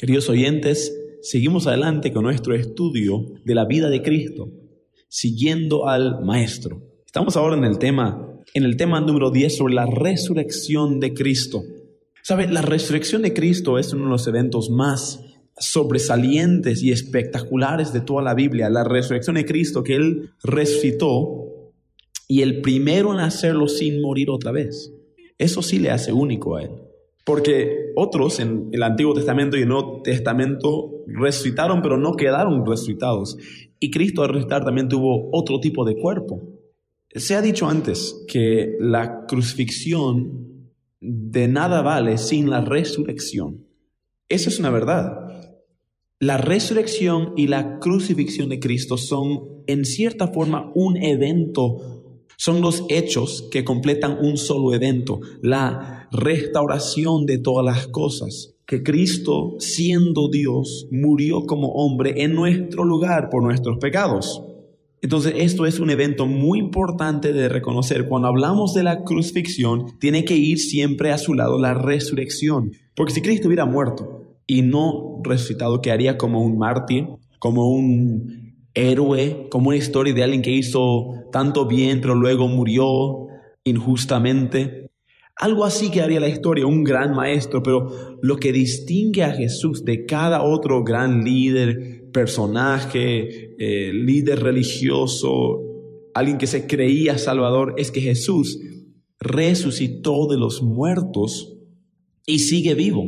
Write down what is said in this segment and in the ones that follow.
Queridos oyentes, seguimos adelante con nuestro estudio de la vida de Cristo, siguiendo al Maestro. Estamos ahora en el tema número 10 sobre la resurrección de Cristo. ¿Sabe? La resurrección de Cristo es uno de los eventos más sobresalientes y espectaculares de toda la Biblia. La resurrección de Cristo, que Él resucitó y el primero en hacerlo sin morir otra vez. Eso sí le hace único a Él. Porque otros en el Antiguo Testamento y el Nuevo Testamento resucitaron, pero no quedaron resucitados. Y Cristo al resucitar también tuvo otro tipo de cuerpo. Se ha dicho antes que la crucifixión de nada vale sin la resurrección. Esa es una verdad. La resurrección y la crucifixión de Cristo son, en cierta forma, un evento. Son los hechos que completan un solo evento, la restauración de todas las cosas. Que Cristo, siendo Dios, murió como hombre en nuestro lugar por nuestros pecados. Entonces, esto es un evento muy importante de reconocer. Cuando hablamos de la crucifixión, tiene que ir siempre a su lado la resurrección. Porque si Cristo hubiera muerto y no resucitado, quedaría como un mártir, como un héroe, como una historia de alguien que hizo tanto bien, pero luego murió injustamente. Algo así quedaría la historia, un gran maestro, pero lo que distingue a Jesús de cada otro gran líder, personaje, líder religioso, alguien que se creía salvador, es que Jesús resucitó de los muertos y sigue vivo.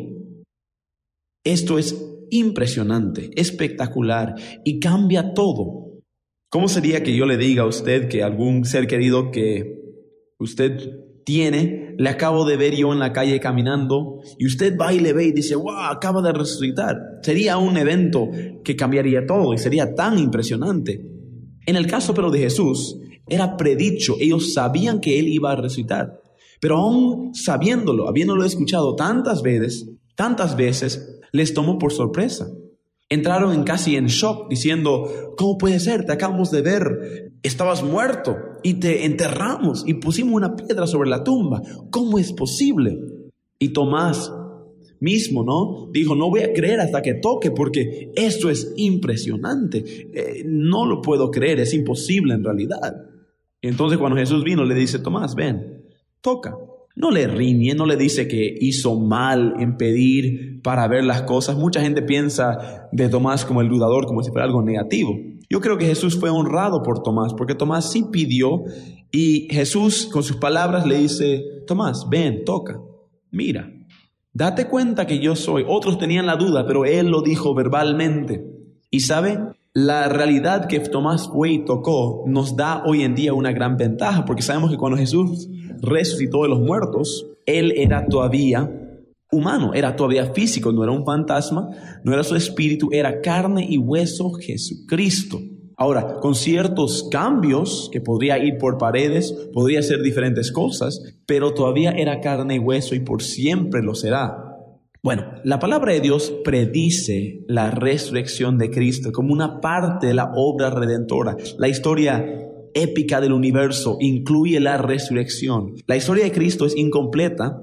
Esto es impresionante, espectacular y cambia todo. ¿Cómo sería que yo le diga a usted que algún ser querido que usted tiene, le acabo de ver yo en la calle caminando y usted va y le ve y dice, wow, acaba de resucitar? Sería un evento que cambiaría todo y sería tan impresionante. En el caso pero de Jesús, era predicho, ellos sabían que Él iba a resucitar, pero aún sabiéndolo, habiéndolo escuchado tantas veces, les tomó por sorpresa. Entraron casi en shock diciendo, ¿cómo puede ser? Te acabamos de ver, estabas muerto y te enterramos y pusimos una piedra sobre la tumba. ¿Cómo es posible? Y Tomás mismo, ¿no? Dijo, no voy a creer hasta que toque porque esto es impresionante. No lo puedo creer, es imposible en realidad. Entonces cuando Jesús vino le dice, Tomás, ven, toca. No le riñe, no le dice que hizo mal en pedir para ver las cosas. Mucha gente piensa de Tomás como el dudador, como si fuera algo negativo. Yo creo que Jesús fue honrado por Tomás, porque Tomás sí pidió y Jesús con sus palabras le dice, Tomás, ven, toca, mira, date cuenta que yo soy. Otros tenían la duda, pero él lo dijo verbalmente. Y ¿saben? La realidad que Tomás fue y tocó nos da hoy en día una gran ventaja, porque sabemos que cuando Jesús resucitó de los muertos, Él era todavía humano, era todavía físico, no era un fantasma, no era su espíritu, era carne y hueso Jesucristo. Ahora, con ciertos cambios, que podría ir por paredes, podría hacer diferentes cosas, pero todavía era carne y hueso y por siempre lo será. Bueno, la palabra de Dios predice la resurrección de Cristo como una parte de la obra redentora. La historia épica del universo incluye la resurrección. La historia de Cristo es incompleta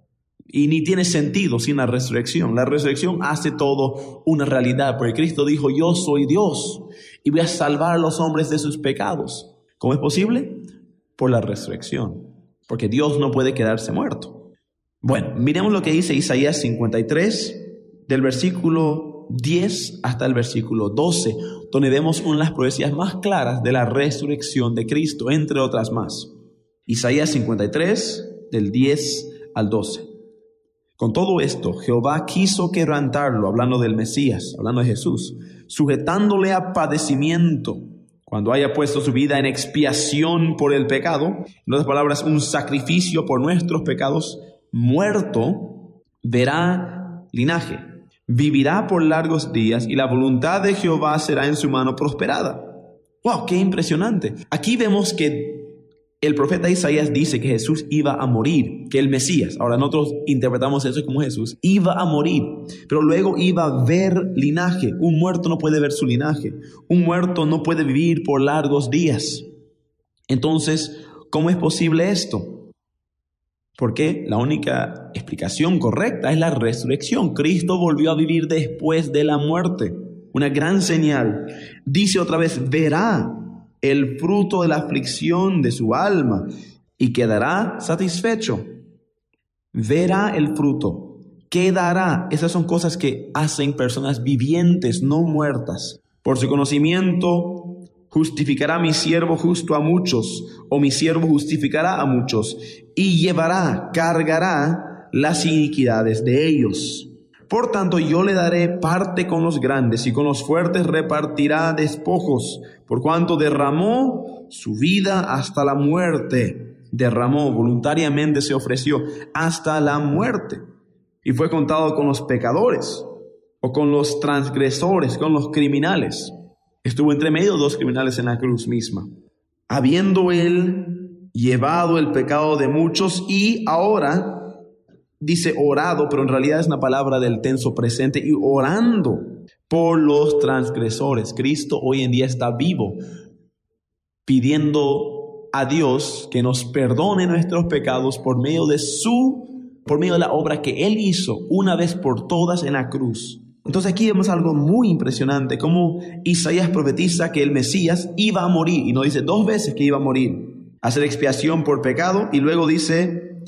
y ni tiene sentido sin la resurrección. La resurrección hace todo una realidad, porque Cristo dijo, yo soy Dios y voy a salvar a los hombres de sus pecados. ¿Cómo es posible? Por la resurrección, porque Dios no puede quedarse muerto. Bueno, miremos lo que dice Isaías 53, del versículo 10 hasta el versículo 12, donde vemos una de las profecías más claras de la resurrección de Cristo, entre otras más. Isaías 53, del 10 al 12. Con todo esto, Jehová quiso quebrantarlo, hablando del Mesías, hablando de Jesús, sujetándole a padecimiento, cuando haya puesto su vida en expiación por el pecado, en otras palabras, un sacrificio por nuestros pecados, muerto, verá linaje, vivirá por largos días y la voluntad de Jehová será en su mano prosperada. ¡Wow! ¡Qué impresionante! Aquí vemos que el profeta Isaías dice que Jesús iba a morir, que el Mesías, ahora nosotros interpretamos eso como Jesús, iba a morir, pero luego iba a ver linaje. Un muerto no puede ver su linaje, un muerto no puede vivir por largos días. Entonces, ¿cómo es posible esto? Porque la única explicación correcta es la resurrección. Cristo volvió a vivir después de la muerte. Una gran señal. Dice otra vez, verá el fruto de la aflicción de su alma y quedará satisfecho. Verá el fruto, quedará. Esas son cosas que hacen personas vivientes, no muertas. Por su conocimiento justificará mi siervo justo a muchos, o mi siervo justificará a muchos, y llevará, cargará las iniquidades de ellos. Por tanto, yo le daré parte con los grandes, y con los fuertes repartirá despojos, por cuanto derramó su vida hasta la muerte. Derramó, voluntariamente se ofreció hasta la muerte. Y fue contado con los pecadores, o con los transgresores, con los criminales. Estuvo entre medio de dos criminales en la cruz misma. Habiendo él llevado el pecado de muchos y ahora, dice orado, pero en realidad es una palabra del tenso presente, y orando por los transgresores. Cristo hoy en día está vivo, pidiendo a Dios que nos perdone nuestros pecados por medio de la obra que Él hizo una vez por todas en la cruz. Entonces aquí vemos algo muy impresionante, como Isaías profetiza que el Mesías iba a morir, y nos dice 2 veces que iba a morir, hacer expiación por pecado, y luego dice,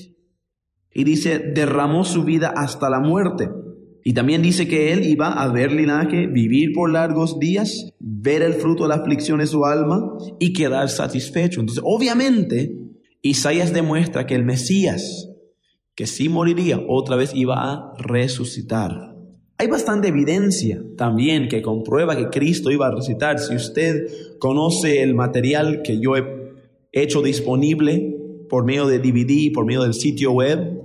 derramó su vida hasta la muerte. Y también dice que él iba a ver linaje, vivir por largos días, ver el fruto de la aflicción de su alma y quedar satisfecho. Entonces, obviamente, Isaías demuestra que el Mesías, que sí moriría, otra vez iba a resucitar. Hay bastante evidencia también que comprueba que Cristo iba a resucitar. Si usted conoce el material que yo he hecho disponible por medio de DVD, por medio del sitio web,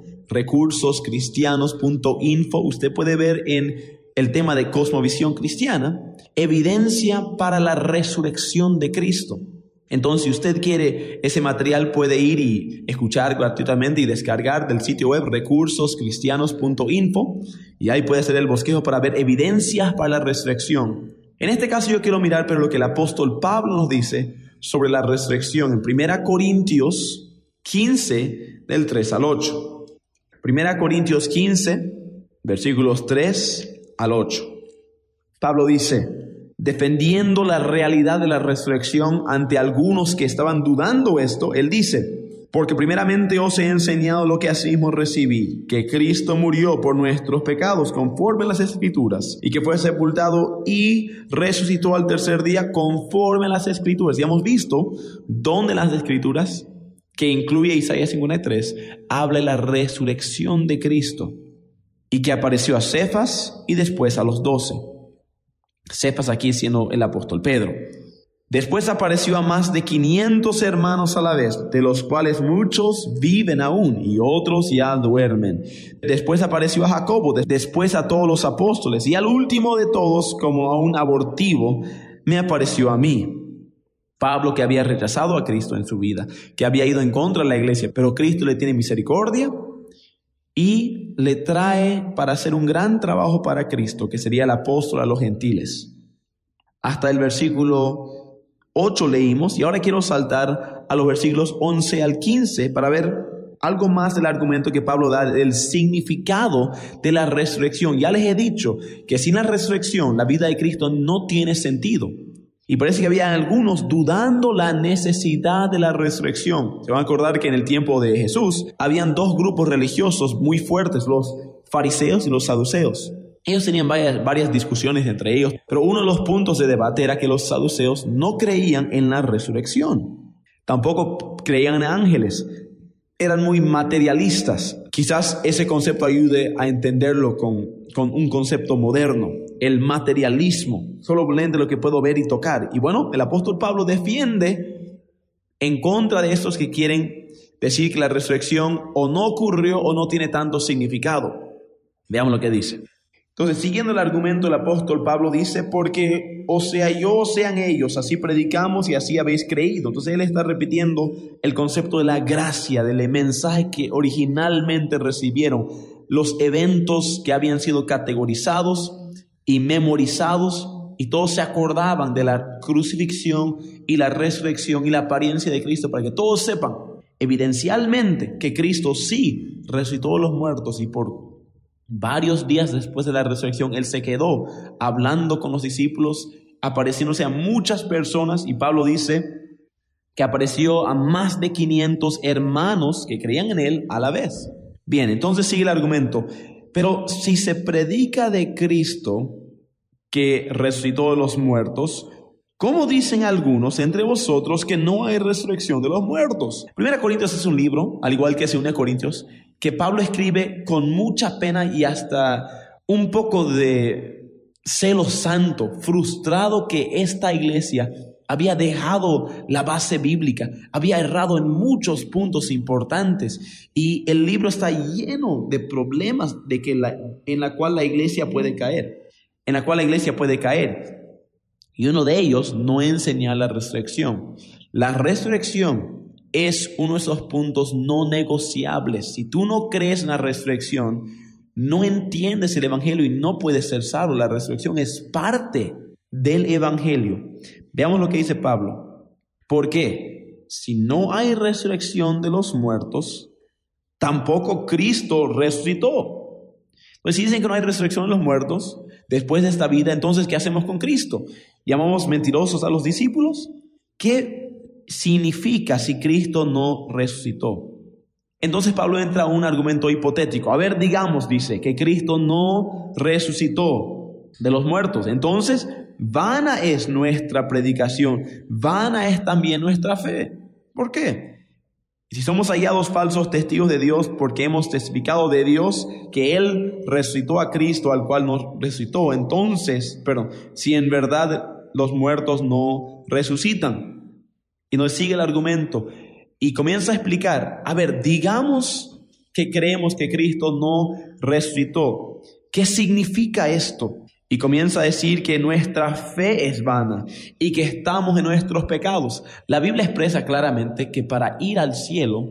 recursoscristianos.info, usted puede ver en el tema de cosmovisión cristiana, evidencia para la resurrección de Cristo. Entonces, si usted quiere ese material, puede ir y escuchar gratuitamente y descargar del sitio web recursoscristianos.info, y ahí puede hacer el bosquejo para ver evidencias para la resurrección. En este caso yo quiero mirar pero lo que el apóstol Pablo nos dice sobre la resurrección en 1 Corintios 15, del 3 al 8. 1 Corintios 15, versículos 3 al 8. Pablo dice, defendiendo la realidad de la resurrección ante algunos que estaban dudando esto, él dice, porque primeramente os he enseñado lo que asimismo recibí, que Cristo murió por nuestros pecados conforme a las Escrituras, y que fue sepultado y resucitó al tercer día conforme a las Escrituras. Y hemos visto donde las Escrituras, que incluye Isaías 53, habla de la resurrección de Cristo, y que apareció a Cefas y después a los 12. Cefas aquí siendo el apóstol Pedro. Después apareció a más de 500 hermanos a la vez, de los cuales muchos viven aún y otros ya duermen. Después apareció a Jacobo, después a todos los apóstoles, y al último de todos, como a un abortivo, me apareció a mí. Pablo, que había rechazado a Cristo en su vida, que había ido en contra de la iglesia, pero Cristo le tiene misericordia y le trae para hacer un gran trabajo para Cristo, que sería el apóstol a los gentiles. Hasta el versículo 8 leímos, y ahora quiero saltar a los versículos 11 al 15 para ver algo más del argumento que Pablo da del significado de la resurrección. Ya les he dicho que sin la resurrección la vida de Cristo no tiene sentido. Y parece que había algunos dudando la necesidad de la resurrección. Se van a acordar que en el tiempo de Jesús habían 2 grupos religiosos muy fuertes, los fariseos y los saduceos. Ellos tenían varias discusiones entre ellos, pero uno de los puntos de debate era que los saduceos no creían en la resurrección. Tampoco creían en ángeles. Eran muy materialistas. Quizás ese concepto ayude a entenderlo con un concepto moderno. El materialismo, solo de lo que puedo ver y tocar. Y bueno, el apóstol Pablo defiende en contra de estos que quieren decir que la resurrección o no ocurrió o no tiene tanto significado. Veamos lo que dice. Entonces, siguiendo el argumento, el apóstol Pablo dice, porque o sea yo o sean ellos, así predicamos y así habéis creído. Entonces él está repitiendo el concepto de la gracia, del mensaje que originalmente recibieron, los eventos que habían sido categorizados y memorizados, y todos se acordaban de la crucifixión y la resurrección y la apariencia de Cristo, para que todos sepan, evidencialmente que Cristo sí resucitó de los muertos y por varios días después de la resurrección Él se quedó hablando con los discípulos, apareciéndose a muchas personas, y Pablo dice que apareció a más de 500 hermanos que creían en Él a la vez. Bien, entonces sigue el argumento. Pero si se predica de Cristo que resucitó de los muertos, ¿cómo dicen algunos entre vosotros que no hay resurrección de los muertos? 1 Corintios es un libro, al igual que 2 Corintios, que Pablo escribe con mucha pena y hasta un poco de celo santo, frustrado que esta iglesia había dejado la base bíblica, había errado en muchos puntos importantes, y el libro está lleno de problemas en la cual la iglesia puede caer, y uno de ellos no enseña la resurrección. La resurrección es uno de esos puntos no negociables. Si tú no crees en la resurrección, no entiendes el evangelio y no puedes ser salvo. La resurrección es parte del evangelio. Veamos lo que dice Pablo. ¿Por qué? Si no hay resurrección de los muertos, tampoco Cristo resucitó. Pues si dicen que no hay resurrección de los muertos después de esta vida, entonces ¿qué hacemos con Cristo? ¿Llamamos mentirosos a los discípulos? ¿Qué significa si Cristo no resucitó? Entonces Pablo entra a un argumento hipotético. A ver, digamos, dice, que Cristo no resucitó de los muertos. Entonces, vana es nuestra predicación, vana es también nuestra fe. ¿Por qué? Si somos hallados falsos testigos de Dios porque hemos testificado de Dios que Él resucitó a Cristo al cual nos resucitó, entonces, si en verdad los muertos no resucitan. Y nos sigue el argumento y comienza a explicar, a ver, digamos que creemos que Cristo no resucitó. ¿Qué significa esto? Y comienza a decir que nuestra fe es vana y que estamos en nuestros pecados. La Biblia expresa claramente que para ir al cielo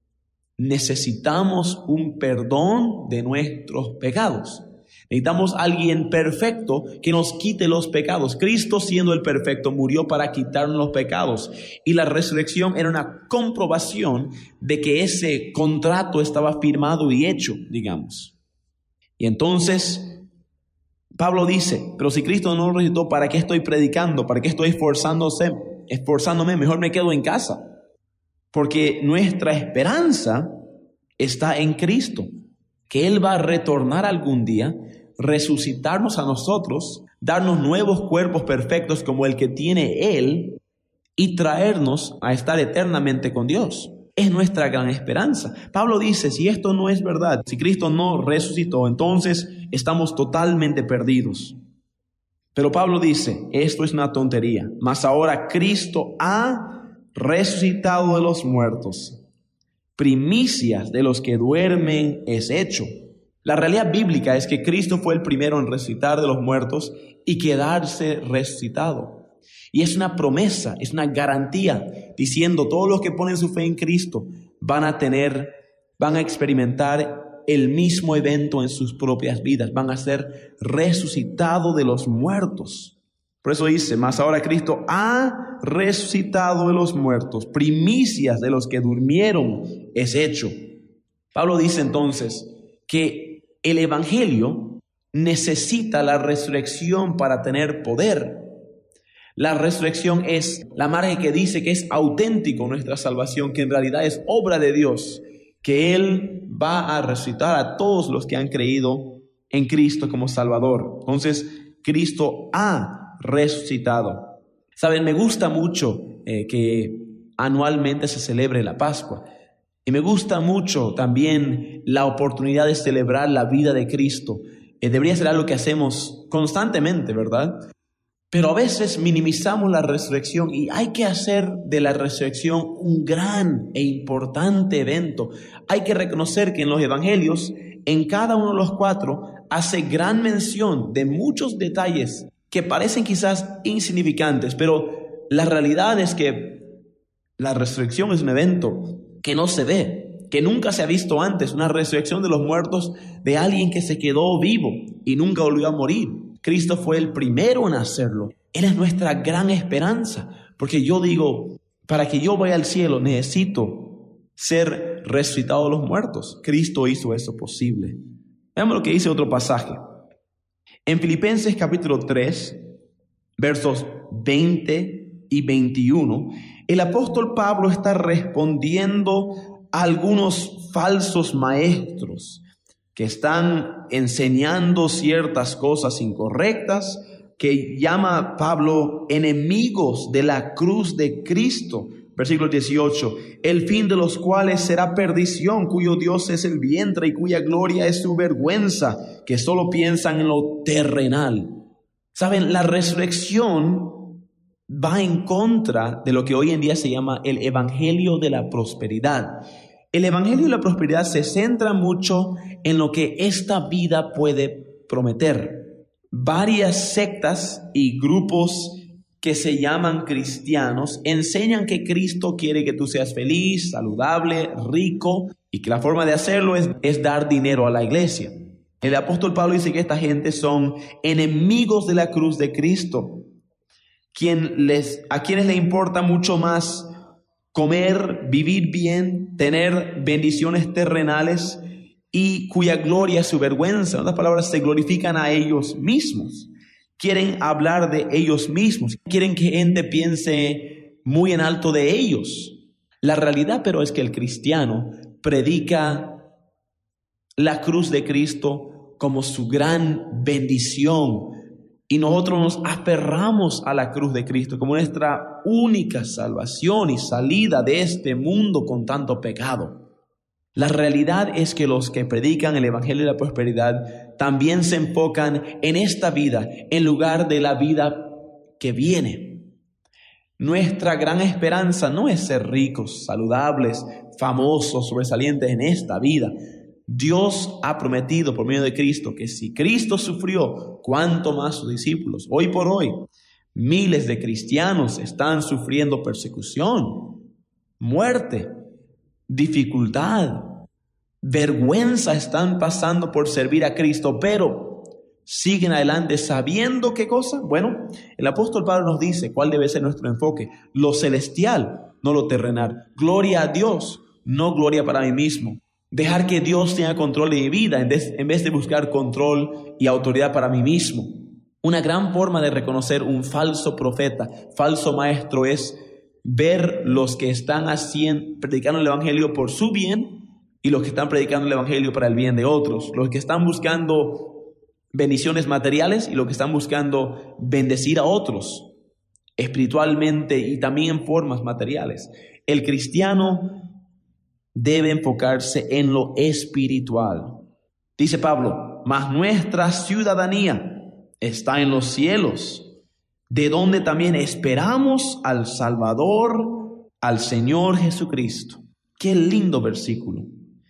necesitamos un perdón de nuestros pecados. Necesitamos a alguien perfecto que nos quite los pecados. Cristo, siendo el perfecto, murió para quitarnos los pecados. Y la resurrección era una comprobación de que ese contrato estaba firmado y hecho, digamos. Y entonces Pablo dice, pero si Cristo no resucitó, ¿para qué estoy predicando? ¿Para qué estoy esforzándome? Mejor me quedo en casa. Porque nuestra esperanza está en Cristo, que Él va a retornar algún día, resucitarnos a nosotros, darnos nuevos cuerpos perfectos como el que tiene Él y traernos a estar eternamente con Dios. Es nuestra gran esperanza. Pablo dice, si esto no es verdad, si Cristo no resucitó, entonces estamos totalmente perdidos. Pero Pablo dice, esto es una tontería, mas ahora Cristo ha resucitado de los muertos. Primicias de los que duermen es hecho. La realidad bíblica es que Cristo fue el primero en resucitar de los muertos y quedarse resucitado. Y es una promesa, es una garantía, diciendo todos los que ponen su fe en Cristo van a experimentar el mismo evento en sus propias vidas, van a ser resucitados de los muertos. Por eso dice, mas ahora Cristo ha resucitado de los muertos, primicias de los que durmieron es hecho. Pablo dice entonces que el evangelio necesita la resurrección para tener poder. La resurrección es la margen que dice que es auténtico nuestra salvación, que en realidad es obra de Dios, que Él va a resucitar a todos los que han creído en Cristo como Salvador. Entonces, Cristo ha resucitado. Saben, me gusta mucho que anualmente se celebre la Pascua. Y me gusta mucho también la oportunidad de celebrar la vida de Cristo. Debería ser algo que hacemos constantemente, ¿verdad? Pero a veces minimizamos la resurrección y hay que hacer de la resurrección un gran e importante evento. Hay que reconocer que en los evangelios, en cada uno de los 4, hace gran mención de muchos detalles que parecen quizás insignificantes, pero la realidad es que la resurrección es un evento que no se ve, que nunca se ha visto antes, una resurrección de los muertos de alguien que se quedó vivo y nunca volvió a morir. Cristo fue el primero en hacerlo. Él es nuestra gran esperanza. Porque yo digo, para que yo vaya al cielo necesito ser resucitado de los muertos. Cristo hizo eso posible. Veamos lo que dice otro pasaje. En Filipenses capítulo 3, versos 20 y 21, el apóstol Pablo está respondiendo a algunos falsos maestros que están enseñando ciertas cosas incorrectas, que llama Pablo enemigos de la cruz de Cristo. Versículo 18, el fin de los cuales será perdición, cuyo Dios es el vientre y cuya gloria es su vergüenza, que solo piensan en lo terrenal. Saben, la resurrección va en contra de lo que hoy en día se llama el evangelio de la prosperidad. El evangelio de la prosperidad se centra mucho en lo que esta vida puede prometer. Varias sectas y grupos que se llaman cristianos enseñan que Cristo quiere que tú seas feliz, saludable, rico, y que la forma de hacerlo es dar dinero a la iglesia. El apóstol Pablo dice que esta gente son enemigos de la cruz de Cristo, a quienes les importa mucho más comer, vivir bien, tener bendiciones terrenales, y cuya gloria es su vergüenza. En otras palabras, se glorifican a ellos mismos. Quieren hablar de ellos mismos. Quieren que gente piense muy en alto de ellos. La realidad, pero, es que el cristiano predica la cruz de Cristo como su gran bendición. Y nosotros nos aferramos a la cruz de Cristo como nuestra única salvación y salida de este mundo con tanto pecado. La realidad es que los que predican el evangelio de la prosperidad también se enfocan en esta vida en lugar de la vida que viene. Nuestra gran esperanza no es ser ricos, saludables, famosos, sobresalientes en esta vida. Dios ha prometido por medio de Cristo que si Cristo sufrió, ¿cuánto más sus discípulos? Hoy por hoy, miles de cristianos están sufriendo persecución, muerte, dificultad, vergüenza, están pasando por servir a Cristo, pero siguen adelante sabiendo qué cosa. Bueno, el apóstol Pablo nos dice cuál debe ser nuestro enfoque: lo celestial, no lo terrenal. Gloria a Dios, no gloria para mí mismo. Dejar que Dios tenga control de mi vida en vez de buscar control y autoridad para mí mismo. Una gran forma de reconocer un falso profeta, falso maestro, es ver los que están predicando el evangelio por su bien y los que están predicando el evangelio para el bien de otros. Los que están buscando bendiciones materiales y los que están buscando bendecir a otros espiritualmente y también en formas materiales. El cristiano debe enfocarse en lo espiritual. Dice Pablo, mas nuestra ciudadanía está en los cielos, de donde también esperamos al Salvador, al Señor Jesucristo. Qué lindo versículo.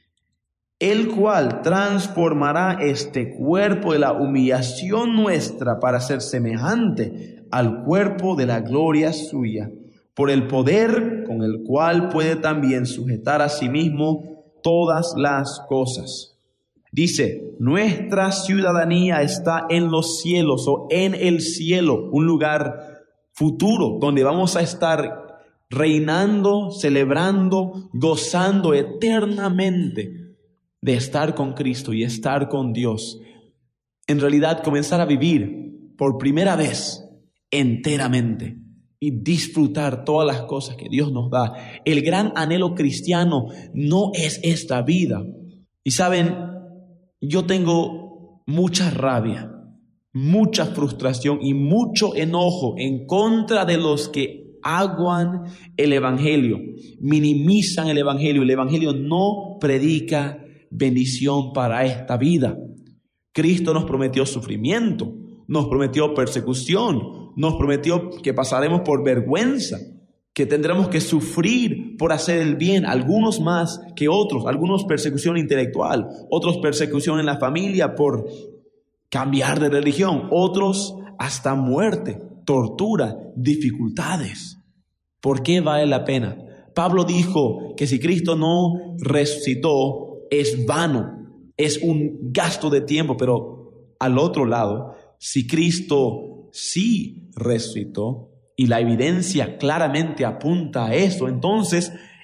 El cual transformará este cuerpo de la humillación nuestra para ser semejante al cuerpo de la gloria suya, por el poder con el cual puede también sujetar a sí mismo todas las cosas. Dice, nuestra ciudadanía está en los cielos o en el cielo, un lugar futuro donde vamos a estar reinando, celebrando, gozando eternamente de estar con Cristo y estar con Dios. En realidad, comenzar a vivir por primera vez enteramente y disfrutar todas las cosas que Dios nos da. El gran anhelo cristiano no es esta vida. Y saben, yo tengo mucha rabia, mucha frustración y mucho enojo en contra de los que aguan el evangelio, minimizan el evangelio. El evangelio no predica bendición para esta vida. Cristo nos prometió sufrimiento, nos prometió persecución, nos prometió que pasaremos por vergüenza, que tendremos que sufrir por hacer el bien, algunos más que otros, algunos persecución intelectual, otros persecución en la familia por cambiar de religión, otros hasta muerte, tortura, dificultades. ¿Por qué vale la pena? Pablo dijo que si Cristo no resucitó es vano, es un gasto de tiempo, pero al otro lado, si Cristo sí resucitó, y la evidencia claramente apunta a eso, entonces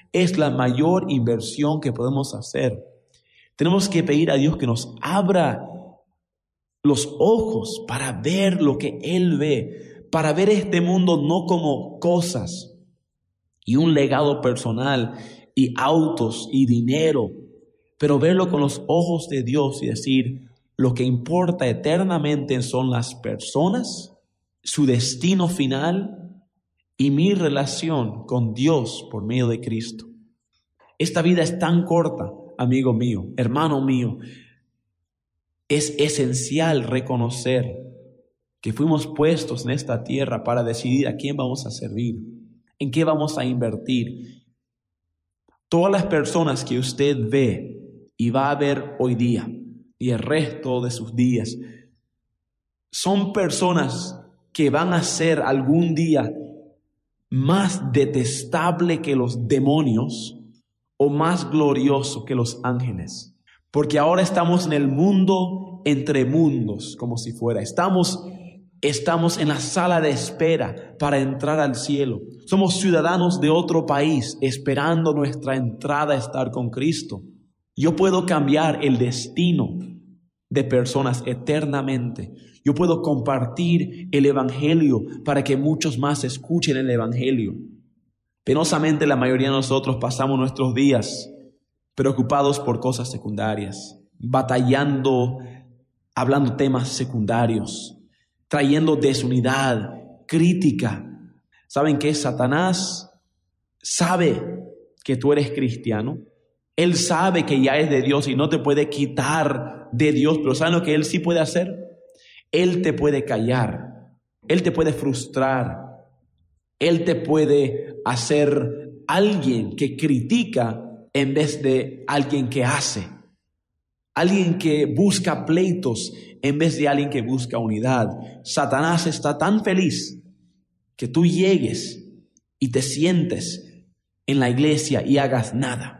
Es la mayor inversión que podemos hacer. Tenemos que pedir a Dios que nos abra los ojos para ver lo que Él ve, para ver este mundo no como cosas y un legado personal y autos y dinero, pero verlo con los ojos de Dios y decir, lo que importa eternamente son las personas, su destino final y mi relación con Dios por medio de Cristo. Esta vida es tan corta, amigo mío, hermano mío. Es esencial reconocer que fuimos puestos en esta tierra para decidir a quién vamos a servir, en qué vamos a invertir. Todas las personas que usted ve y va a ver hoy día y el resto de sus días, son personas que van a ser algún día más detestable que los demonios o más glorioso que los ángeles. Porque ahora estamos en el mundo entre mundos, como si fuera. Estamos en la sala de espera para entrar al cielo. Somos ciudadanos de otro país esperando nuestra entrada a estar con Cristo. Yo puedo cambiar el destino de personas eternamente. Yo puedo compartir el Evangelio para que muchos más escuchen el Evangelio. Penosamente la mayoría de nosotros pasamos nuestros días preocupados por cosas secundarias, batallando, hablando temas secundarios, trayendo desunidad, crítica. ¿Saben qué? Satanás sabe que tú eres cristiano. Él sabe que ya es de Dios y no te puede quitar de Dios, pero ¿saben lo que Él sí puede hacer? Él te puede callar, Él te puede frustrar, Él te puede hacer alguien que critica en vez de alguien que hace, alguien que busca pleitos en vez de alguien que busca unidad. Satanás está tan feliz que tú llegues y te sientes en la iglesia y hagas nada.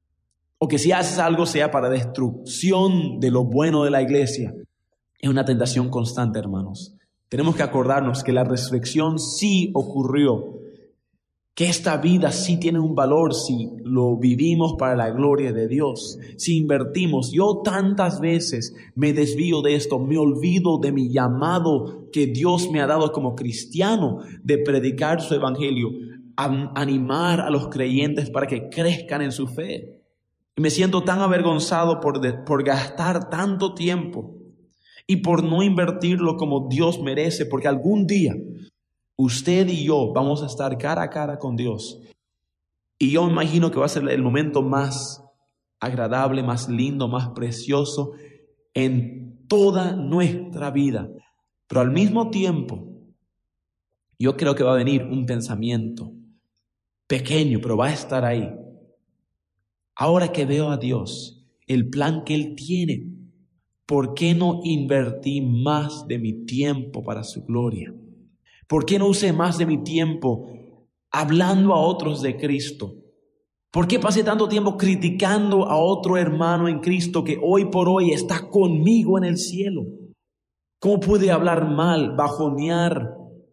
O que si haces algo sea para destrucción de lo bueno de la iglesia. Es una tentación constante, hermanos. Tenemos que acordarnos que la resurrección sí ocurrió, que esta vida sí tiene un valor si lo vivimos para la gloria de Dios, si invertimos. Yo tantas veces me desvío de esto, me olvido de mi llamado que Dios me ha dado como cristiano de predicar su evangelio, animar a los creyentes para que crezcan en su fe. Y me siento tan avergonzado por gastar tanto tiempo y por no invertirlo como Dios merece, porque algún día usted y yo vamos a estar cara a cara con Dios. Y yo me imagino que va a ser el momento más agradable, más lindo, más precioso en toda nuestra vida. Pero al mismo tiempo, yo creo que va a venir un pensamiento pequeño, pero va a estar ahí. Ahora que veo a Dios, el plan que Él tiene, ¿por qué no invertí más de mi tiempo para su gloria? ¿Por qué no usé más de mi tiempo hablando a otros de Cristo? ¿Por qué pasé tanto tiempo criticando a otro hermano en Cristo que hoy por hoy está conmigo en el cielo? ¿Cómo pude hablar mal, bajonear,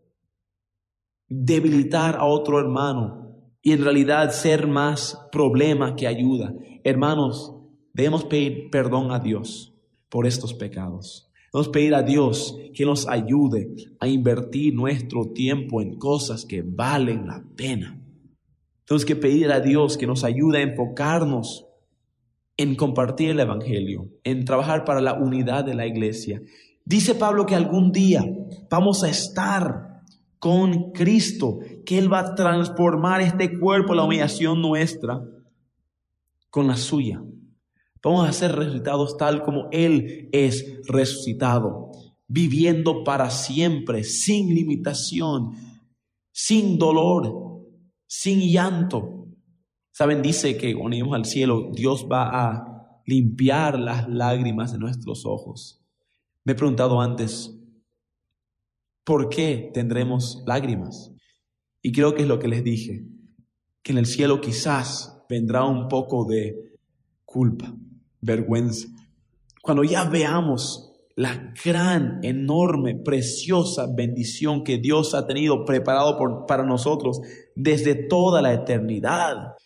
debilitar a otro hermano y en realidad ser más problema que ayuda? Hermanos, debemos pedir perdón a Dios por estos pecados. Debemos pedir a Dios que nos ayude a invertir nuestro tiempo en cosas que valen la pena. Tenemos que pedir a Dios que nos ayude a enfocarnos en compartir el evangelio, en trabajar para la unidad de la iglesia. Dice Pablo que algún día vamos a estar con Cristo, que Él va a transformar este cuerpo, la humillación nuestra, con la suya. Vamos a ser resucitados tal como Él es resucitado, viviendo para siempre, sin limitación, sin dolor, sin llanto. ¿Saben? Dice que cuando lleguemos al cielo, Dios va a limpiar las lágrimas de nuestros ojos. Me he preguntado antes, ¿por qué tendremos lágrimas? Y creo que es lo que les dije, que en el cielo quizás vendrá un poco de culpa, vergüenza. Cuando ya veamos la gran, enorme, preciosa bendición que Dios ha tenido preparado para nosotros desde toda la eternidad.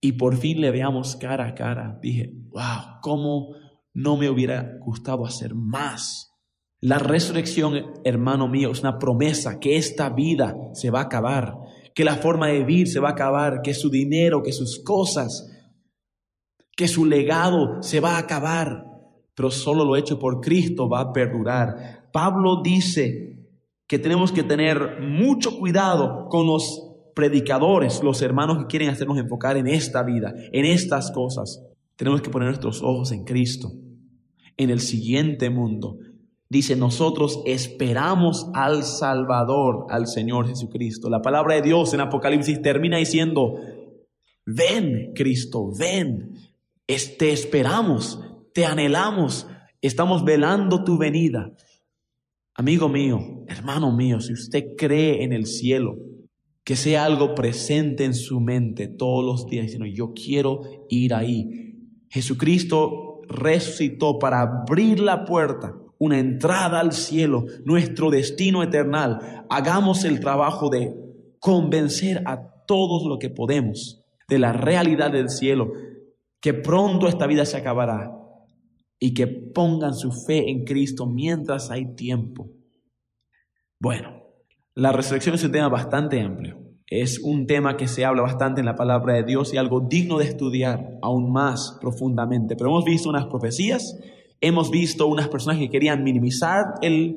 y por fin le veamos cara a cara. Dije, wow, cómo no me hubiera gustado hacer más. La resurrección, hermano mío, es una promesa que esta vida se va a acabar, que la forma de vivir se va a acabar, que su dinero, que sus cosas, que su legado se va a acabar, pero solo lo hecho por Cristo va a perdurar. Pablo dice que tenemos que tener mucho cuidado con los predicadores, los hermanos que quieren hacernos enfocar en esta vida, en estas cosas. Tenemos que poner nuestros ojos en Cristo, en el siguiente mundo. Dice, nosotros esperamos al Salvador, al Señor Jesucristo. La palabra de Dios en Apocalipsis termina diciendo, ven Cristo, ven, te esperamos, te anhelamos, estamos velando tu venida. Amigo mío, hermano mío, si usted cree en el cielo, que sea algo presente en su mente todos los días, diciendo, yo quiero ir ahí. Jesucristo resucitó para abrir la puerta, una entrada al cielo, nuestro destino eterno. Hagamos el trabajo de convencer a todos lo que podemos de la realidad del cielo, que pronto esta vida se acabará y que pongan su fe en Cristo mientras hay tiempo. Bueno, la resurrección es un tema bastante amplio. Es un tema que se habla bastante en la palabra de Dios y algo digno de estudiar aún más profundamente. Pero hemos visto unas profecías, hemos visto unas personas que querían minimizar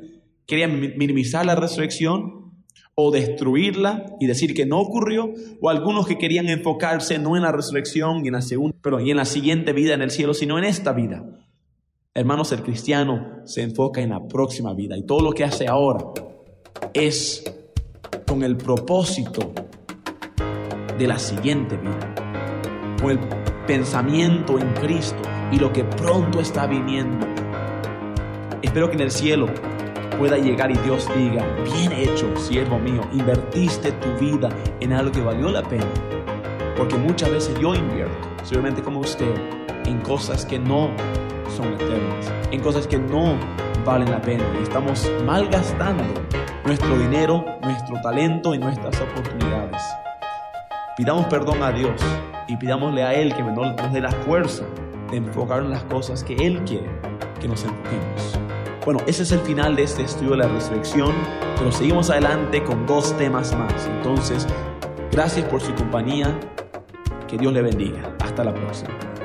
la resurrección o destruirla y decir que no ocurrió, o algunos que querían enfocarse no en la resurrección y en la siguiente vida en el cielo, sino en esta vida. Hermanos, el cristiano se enfoca en la próxima vida y todo lo que hace ahora es con el propósito de la siguiente vida, con el pensamiento en Cristo y lo que pronto está viniendo. Espero que en el cielo pueda llegar y Dios diga, bien hecho, siervo mío, invertiste tu vida en algo que valió la pena. Porque muchas veces yo invierto, seguramente como usted, en cosas que no son eternas, en cosas que no valen la pena, y estamos malgastando nuestro dinero, nuestro talento y nuestras oportunidades. Pidamos perdón a Dios y pidámosle a Él que nos dé la fuerza de enfocar en las cosas que Él quiere que nos enfoquemos. Bueno, ese es el final de este estudio de la resurrección, pero seguimos adelante con 2 temas más. Entonces, gracias por su compañía, que Dios le bendiga. Hasta la próxima.